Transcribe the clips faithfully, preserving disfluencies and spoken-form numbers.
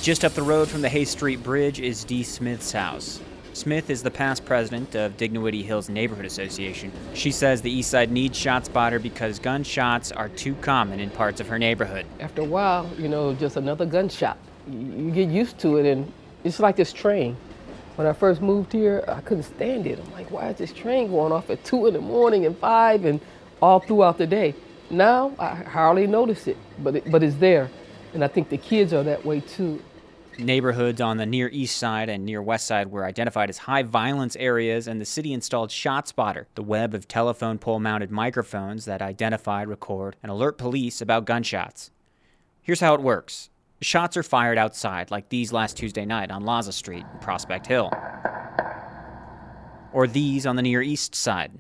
Just up the road from the Hay Street Bridge is Dee Smith's house. Smith is the past president of Dignity Hills Neighborhood Association. She says the East Side needs ShotSpotter because gunshots are too common in parts of her neighborhood. After a while, you know, just another gunshot. You get used to it, and it's like this train. When I first moved here, I couldn't stand it. I'm like, why is this train going off at two in the morning and five and all throughout the day? Now, I hardly notice it, but it, but it's there. And I think the kids are that way too. Neighborhoods on the near east side and near west side were identified as high violence areas, and the city installed ShotSpotter, the web of telephone pole-mounted microphones that identify, record, and alert police about gunshots. Here's how it works. Shots are fired outside, like these last Tuesday night on Laza Street in Prospect Hill. Or these on the near east side.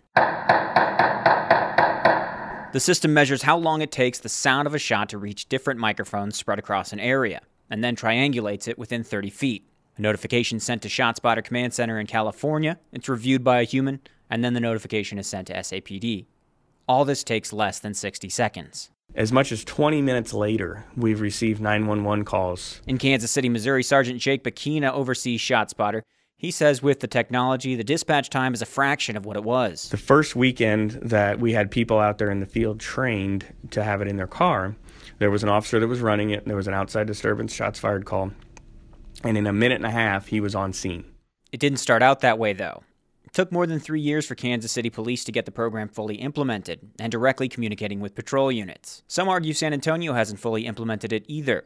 The system measures how long it takes the sound of a shot to reach different microphones spread across an area, and then triangulates it within thirty feet. A notification sent to ShotSpotter Command Center in California, it's reviewed by a human, and then the notification is sent to S A P D. All this takes less than sixty seconds. As much as twenty minutes later, we've received nine one one calls. In Kansas City, Missouri, Sergeant Jake Bakina oversees ShotSpotter. He says with the technology, the dispatch time is a fraction of what it was. The first weekend that we had people out there in the field trained to have it in their car, there was an officer that was running it, and there was an outside disturbance, shots fired call, and in a minute and a half, he was on scene. It didn't start out that way, though. It took more than three years for Kansas City police to get the program fully implemented and directly communicating with patrol units. Some argue San Antonio hasn't fully implemented it either.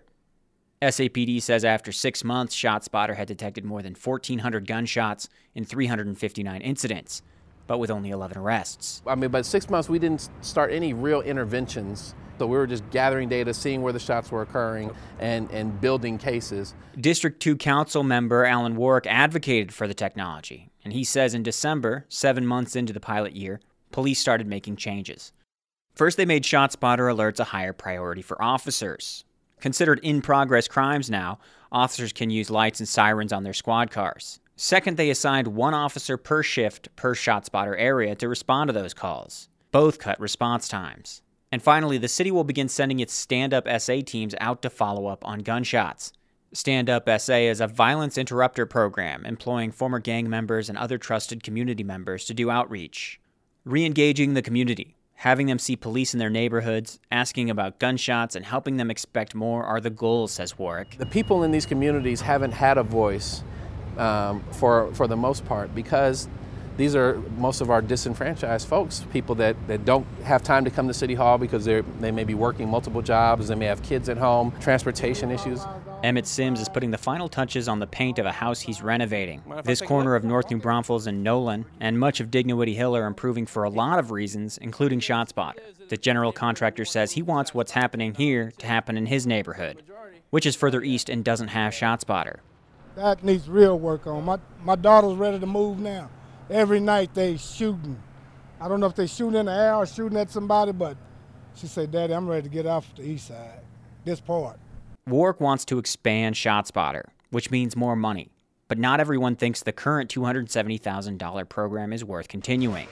S A P D says after six months, ShotSpotter had detected more than fourteen hundred gunshots in three hundred fifty-nine incidents, but with only eleven arrests. I mean, but six months we didn't start any real interventions. So we were just gathering data, seeing where the shots were occurring, and, and building cases. District two Council member Alan Warwick advocated for the technology, and he says in December, seven months into the pilot year, police started making changes. First, they made ShotSpotter alerts a higher priority for officers. Considered in-progress crimes now, officers can use lights and sirens on their squad cars. Second, they assigned one officer per shift per ShotSpotter area to respond to those calls. Both cut response times. And finally, the city will begin sending its Stand Up S A teams out to follow up on gunshots. Stand Up S A is a violence interrupter program employing former gang members and other trusted community members to do outreach. Re-engaging the community, having them see police in their neighborhoods, asking about gunshots, and helping them expect more are the goals, says Warwick. The people in these communities haven't had a voice um, for, for the most part because these are most of our disenfranchised folks, people that, that don't have time to come to City Hall because they they may be working multiple jobs, they may have kids at home, transportation issues. Emmett Sims is putting the final touches on the paint of a house he's renovating. This corner of North New Braunfels and Nolan and much of Dignity Hill are improving for a lot of reasons, including ShotSpotter. The general contractor says he wants what's happening here to happen in his neighborhood, which is further east and doesn't have ShotSpotter. That needs real work on. My, my daughter's ready to move now. Every night they shooting. I don't know if they shooting in the air or shooting at somebody, but she said, Daddy, I'm ready to get off the east side, this part. Warwick wants to expand ShotSpotter, which means more money. But not everyone thinks the current two hundred seventy thousand dollars program is worth continuing.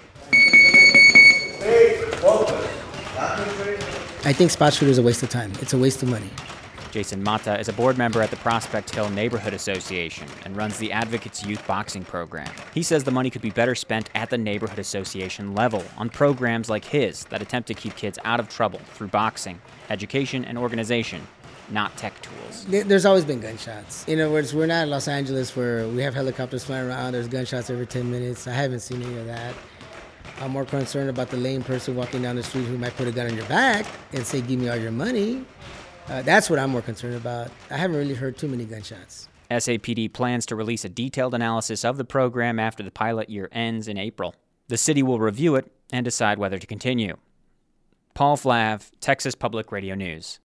I think spot shooter is a waste of time. It's a waste of money. Jason Mata is a board member at the Prospect Hill Neighborhood Association and runs the Advocates Youth Boxing Program. He says the money could be better spent at the neighborhood association level on programs like his that attempt to keep kids out of trouble through boxing, education, and organization, not tech tools. There's always been gunshots. In other words, we're not in Los Angeles where we have helicopters flying around. There's gunshots every ten minutes. I haven't seen any of that. I'm more concerned about the lame person walking down the street who might put a gun on your back and say, give me all your money. Uh, that's what I'm more concerned about. I haven't really heard too many gunshots. S A P D plans to release a detailed analysis of the program after the pilot year ends in April. The city will review it and decide whether to continue. Paul Flav, Texas Public Radio News.